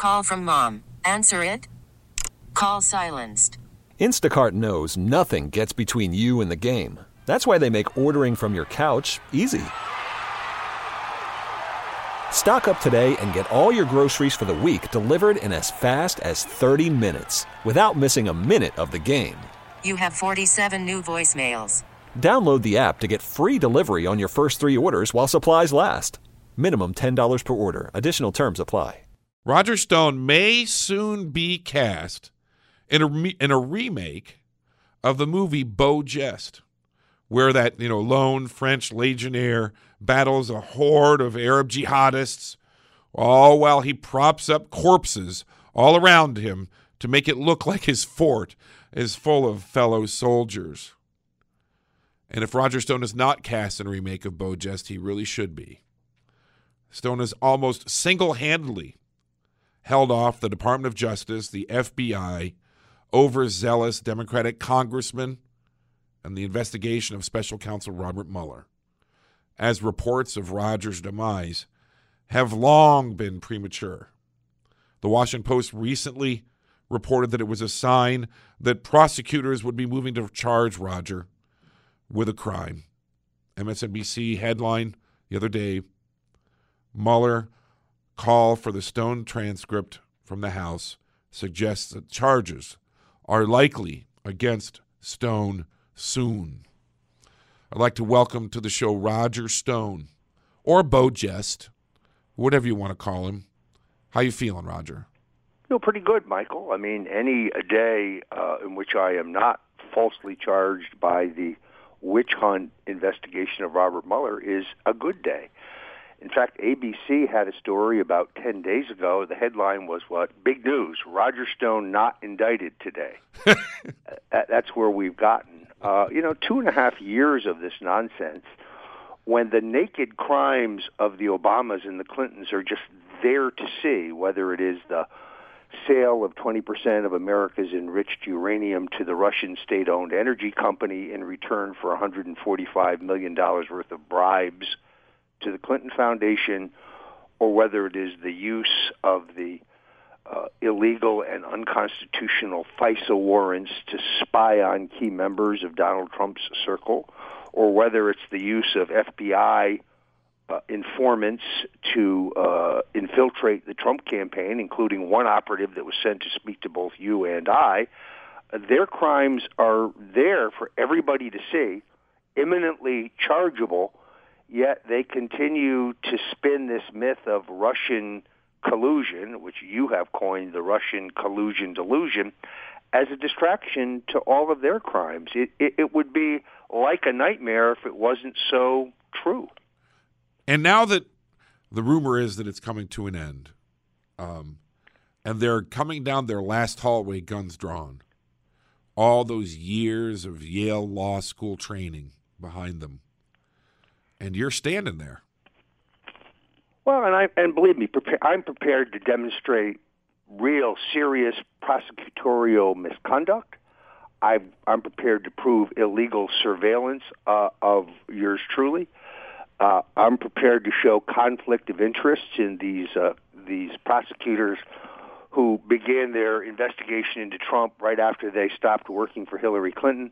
Call from mom. Answer it. Call silenced. Instacart knows nothing gets between you and the game. That's why they make ordering from your couch easy. Stock up today and get all your groceries for the week delivered in as fast as 30 minutes without missing a minute of the game. You have 47 new voicemails. Download the app to get free delivery on your first 3 orders while supplies last. Minimum $10 per order. Additional terms apply. Roger Stone may soon be cast in a remake of the movie Beau Geste, where that lone French legionnaire battles a horde of Arab jihadists, all while he props up corpses all around him to make it look like his fort is full of fellow soldiers. And if Roger Stone is not cast in a remake of Beau Geste, he really should be. Stone has almost single-handedly held off the Department of Justice, the FBI, overzealous Democratic congressman, and the investigation of Special Counsel Robert Mueller, as reports of Roger's demise have long been premature. The Washington Post recently reported that it was a sign that prosecutors would be moving to charge Roger with a crime. MSNBC headline the other day, Mueller call for the Stone transcript from the House suggests that charges are likely against Stone soon. I'd like to welcome to the show Roger Stone, or Beau Geste, whatever you want to call him. How you feeling, Roger? Feel pretty good, Michael. I mean, any day in which I am not falsely charged by the witch hunt investigation of Robert Mueller is a good day. In fact, ABC had a story about 10 days ago. The headline was what? Big news, Roger Stone not indicted today. That's where we've gotten. 2.5 years of this nonsense, when the naked crimes of the Obamas and the Clintons are just there to see, whether it is the sale of 20% of America's enriched uranium to the Russian state-owned energy company in return for $145 million worth of bribes to the Clinton Foundation, or whether it is the use of the illegal and unconstitutional FISA warrants to spy on key members of Donald Trump's circle, or whether it's the use of FBI informants to infiltrate the Trump campaign, including one operative that was sent to speak to both you and I. Their crimes are there for everybody to see, imminently chargeable, yet they continue to spin this myth of Russian collusion, which you have coined the Russian collusion delusion, as a distraction to all of their crimes. It would be like a nightmare if it wasn't so true. And now that the rumor is that it's coming to an end, and they're coming down their last hallway, guns drawn, all those years of Yale Law School training behind them, and you're standing there. Well, and believe me, I'm prepared to demonstrate real, serious prosecutorial misconduct. I'm prepared to prove illegal surveillance of yours truly. I'm prepared to show conflict of interest in these prosecutors who began their investigation into Trump right after they stopped working for Hillary Clinton.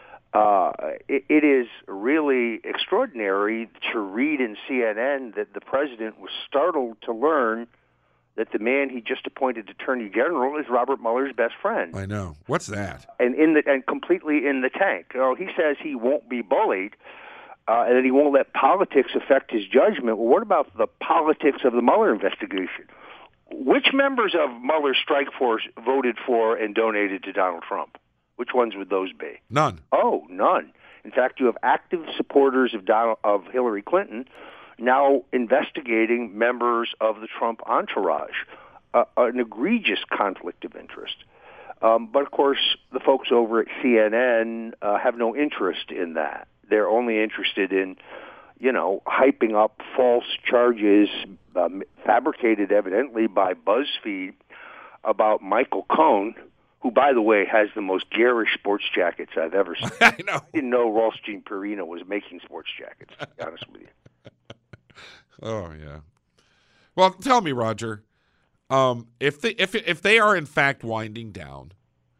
It is really extraordinary to read in CNN that the president was startled to learn that the man he just appointed Attorney General is Robert Mueller's best friend. I know. What's that? And completely in the tank. He says he won't be bullied, and that he won't let politics affect his judgment. Well, what about the politics of the Mueller investigation? Which members of Mueller's strike force voted for and donated to Donald Trump? Which ones would those be? None. Oh, none. In fact, you have active supporters of Hillary Clinton now investigating members of the Trump entourage, an egregious conflict of interest. But, of course, the folks over at CNN have no interest in that. They're only interested in, hyping up false charges fabricated evidently by BuzzFeed about Michael Cohen, who, by the way, has the most garish sports jackets I've ever seen. I know. I didn't know Rolstein Perino was making sports jackets, to be honest with you. Oh, yeah. Well, tell me, Roger, If they are in fact winding down,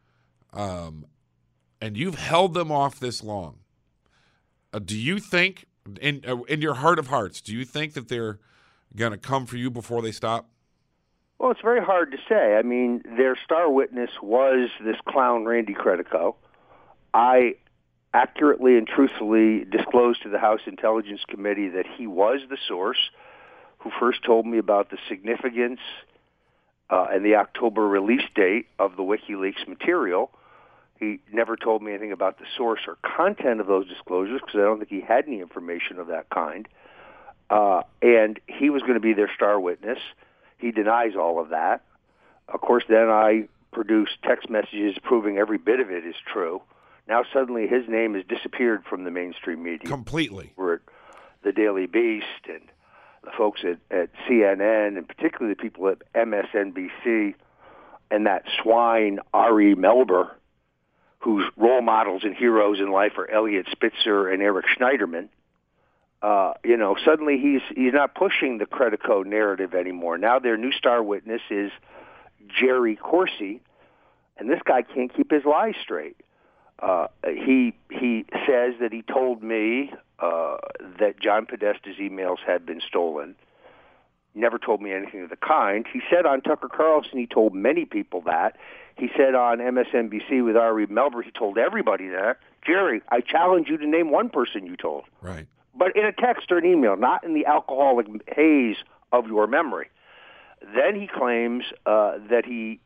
and you've held them off this long, do you think, in your heart of hearts, do you think that they're going to come for you before they stop? Well, it's very hard to say. I mean, their star witness was this clown Randy Credico. I accurately and truthfully disclosed to the House Intelligence Committee that he was the source who first told me about the significance and the October release date of the WikiLeaks material. He never told me anything about the source or content of those disclosures because I don't think he had any information of that kind. And he was going to be their star witness. He denies all of that. Of course, then I produced text messages proving every bit of it is true. Now suddenly his name has disappeared from the mainstream media. Completely. We're at the Daily Beast and the folks at CNN, and particularly the people at MSNBC, and that swine Ari Melber, whose role models and heroes in life are Elliot Spitzer and Eric Schneiderman. Suddenly he's not pushing the Credico narrative anymore. Now their new star witness is Jerry Corsi, and this guy can't keep his lies straight. He says that he told me that John Podesta's emails had been stolen. Never told me anything of the kind. He said on Tucker Carlson he told many people that. He said on MSNBC with Ari Melber he told everybody that. Jerry, I challenge you to name one person you told. Right. But in a text or an email, not in the alcoholic haze of your memory. Then he claims that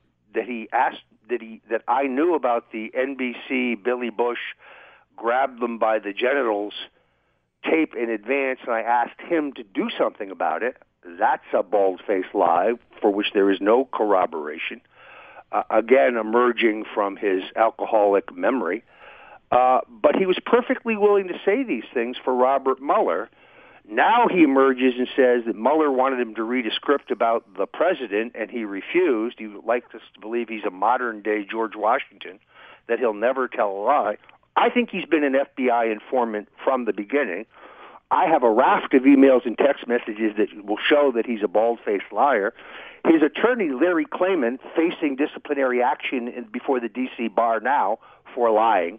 I knew about the NBC Billy Bush grabbed them by the genitals tape in advance, and I asked him to do something about it. That's a bald-faced lie for which there is no corroboration. Again, emerging from his alcoholic memory. But he was perfectly willing to say these things for Robert Mueller. Now he emerges and says that Mueller wanted him to read a script about the president, and he refused. He would like us to believe he's a modern-day George Washington, that he'll never tell a lie. I think he's been an FBI informant from the beginning. I have a raft of emails and text messages that will show that he's a bald-faced liar. His attorney, Larry Klayman, facing disciplinary action before the D.C. bar now for lying.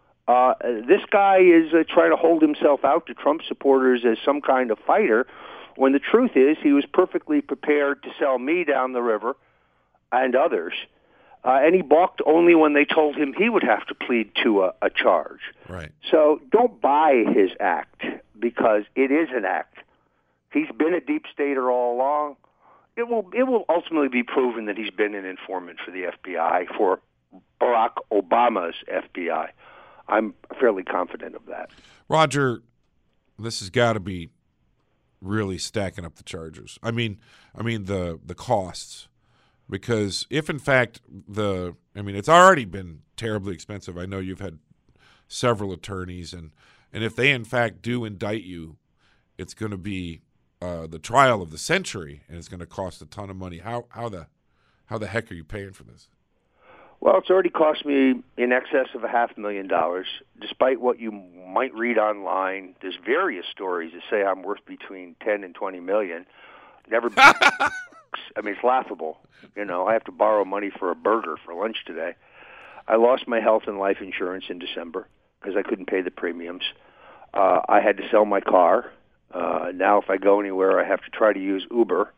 This guy is trying to hold himself out to Trump supporters as some kind of fighter, when the truth is he was perfectly prepared to sell me down the river and others. And he balked only when they told him he would have to plead to a charge. Right. So don't buy his act, because it is an act. He's been a deep stater all along. It will ultimately be proven that he's been an informant for the FBI, for Barack Obama's FBI. I'm fairly confident of that. Roger, this has got to be really stacking up the charges. I mean the costs, because if in fact it's already been terribly expensive. I know you've had several attorneys, and if they in fact do indict you, it's going to be the trial of the century, and it's going to cost a ton of money. How the heck are you paying for this? Well, it's already cost me in excess of $500,000. Despite what you might read online, there's various stories that say I'm worth between 10 and 20 million. Never. I mean, it's laughable. I have to borrow money for a burger for lunch today. I lost my health and life insurance in December because I couldn't pay the premiums. I had to sell my car. Now, if I go anywhere, I have to try to use Uber.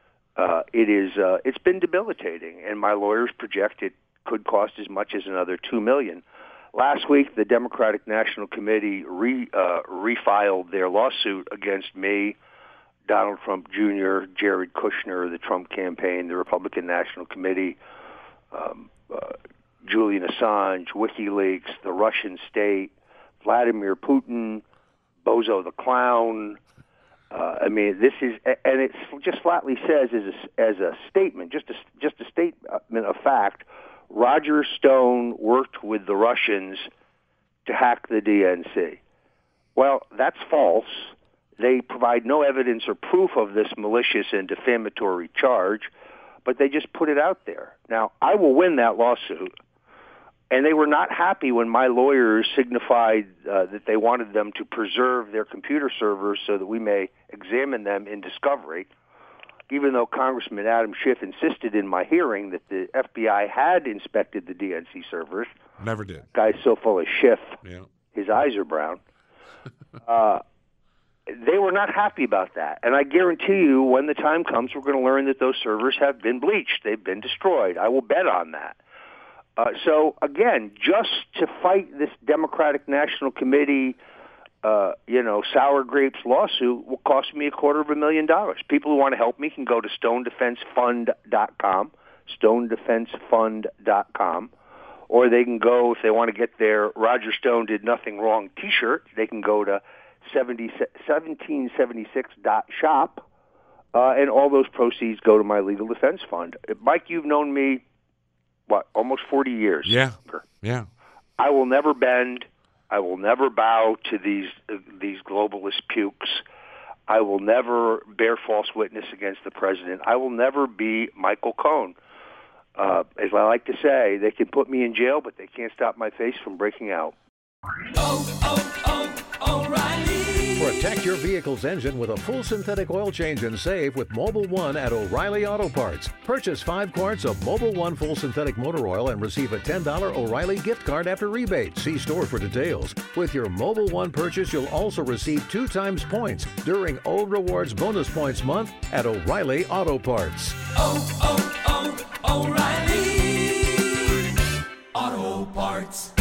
It's been debilitating, and my lawyers project it could cost as much as another $2 million. Last week, the Democratic National Committee refiled their lawsuit against me, Donald Trump Jr., Jared Kushner, the Trump campaign, the Republican National Committee, Julian Assange, WikiLeaks, the Russian state, Vladimir Putin, Bozo the Clown. This is, and it just flatly says as a statement, just a statement of fact, Roger Stone worked with the Russians to hack the DNC. Well, that's false. They provide no evidence or proof of this malicious and defamatory charge, but they just put it out there. Now, I will win that lawsuit, and they were not happy when my lawyers signified that they wanted them to preserve their computer servers so that we may examine them in discovery. even though Congressman Adam Schiff insisted in my hearing that the FBI had inspected the DNC servers. Never did. Guy's so full of Schiff, Yeah. his eyes are brown. They were not happy about that. And I guarantee you, when the time comes, we're going to learn that those servers have been bleached. They've been destroyed. I will bet on that. So, again, just to fight this Democratic National Committee, sour grapes lawsuit will cost me $250,000. People who want to help me can go to stonedefensefund.com, stonedefensefund.com, or they can go, if they want to get their Roger Stone Did Nothing Wrong T-shirt, they can go to 1776.shop, and all those proceeds go to my legal defense fund. Mike, you've known me, almost 40 years. Yeah. Yeah. I will never bend. I will never bow to these globalist pukes. I will never bear false witness against the president. I will never be Michael Cohen. As I like to say, they can put me in jail, but they can't stop my face from breaking out. O'Reilly. Protect your vehicle's engine with a full synthetic oil change and save with Mobil 1 at O'Reilly Auto Parts. Purchase 5 quarts of Mobil 1 full synthetic motor oil and receive a $10 O'Reilly gift card after rebate. See store for details. With your Mobil 1 purchase, you'll also receive 2 times points during O Rewards Bonus Points Month at O'Reilly Auto Parts. O'Reilly Auto Parts.